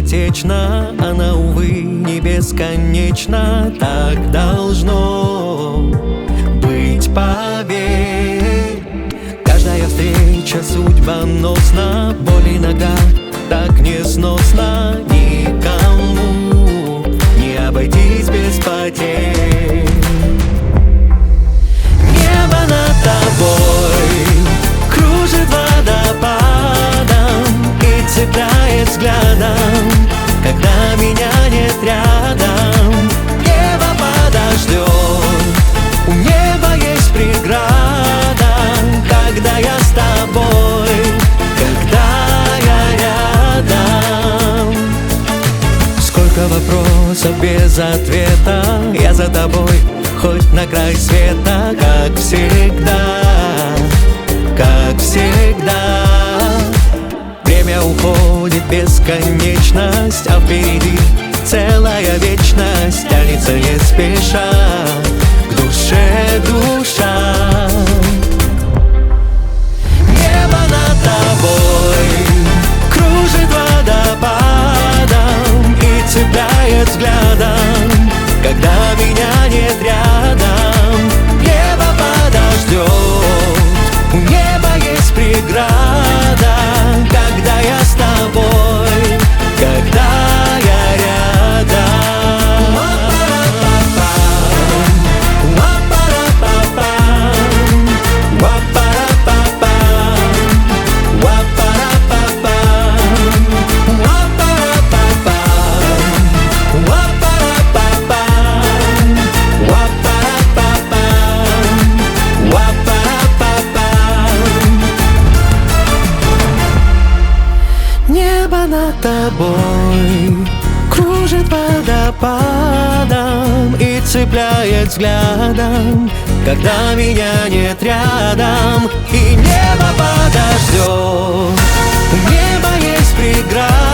быстротечна, она, увы, не бесконечна. Так должно быть, поверь. Каждая встреча судьбоносна, боль иногда так несносно. Никому не обойтись без потерь. Небо над тобой кружит водопадом и цепляет взглядом, когда меня нет рядом. Небо подождет, у неба есть преграда, когда я с тобой, когда я рядом. Сколько вопросов без ответа, я за тобой, хоть на край света, как всегда, как всегда. Время уходит в бесконечность, а впереди целая вечность тянется не спеша к душе душа. Небо над тобой кружит водопадом и цепляет взглядом, когда меня нет рядом. Небо подождет, у неба есть преграда, когда я с тобой, когда я рядом. Небо над тобой кружит водопадом и цепляет взглядом, когда меня нет рядом. И небо подождет, у неба есть преграда,